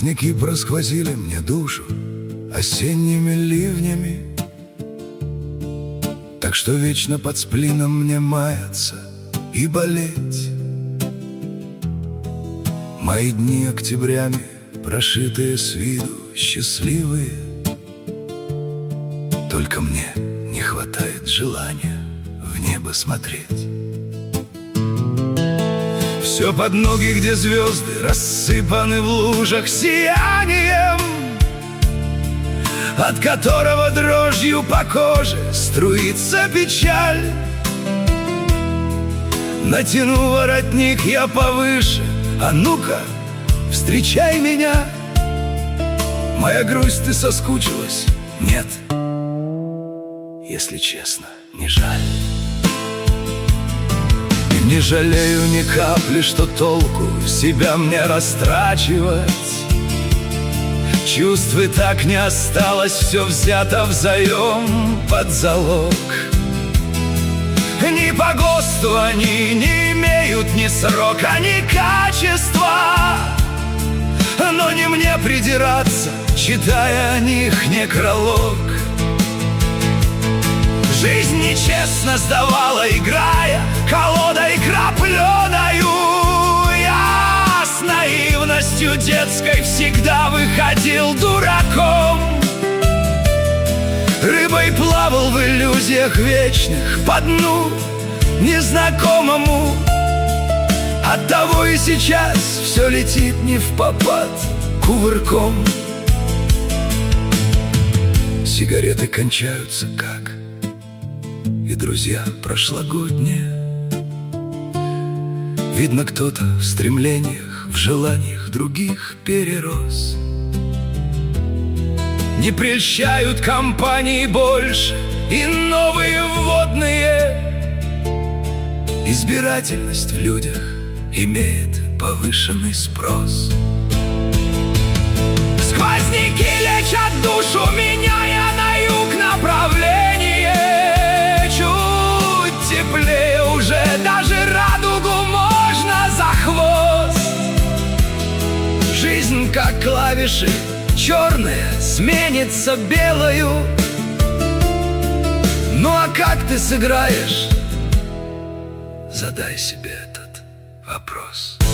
Сквозняки просквозили мне душу осенними ливнями, так что вечно под сплином мне маяться и болеть. Мои дни октябрями, прошитые с виду счастливые, только мне не хватает желания в небо смотреть. Все под ноги, где звезды рассыпаны в лужах сиянием, от которого дрожью по коже струится печаль. Натяну воротник я повыше, а ну-ка, встречай меня. Моя грусть, ты соскучилась? Нет, если честно, не жаль. И не жалею ни капли, что толку себя мне растрачивать. Чувств и так не осталось, все взято взаим под залог. Ни по ГОСТу они не имеют ни срока, ни качества. Но не мне придираться, читая о них некролог. Жизнь нечестно сдавала, играя колодой крапленою. Я с наивностью детской всегда выходил дураком. Рыбой плавал в иллюзиях вечных по дну незнакомому. Оттого и сейчас все летит не впопад кувырком. Сигареты кончаются как и друзья прошлогодние. Видно, кто-то в стремлениях, в желаниях других перерос. Не прельщают компании больше и новые вводные. Избирательность в людях имеет повышенный спрос. Сквозняки лечат душу, меняя на юг направление. Чуть теплее уже, даже радугу можно за хвост. Жизнь, как клавиши, черная сменится белою. Ну а как ты сыграешь? Задай себе этот вопрос.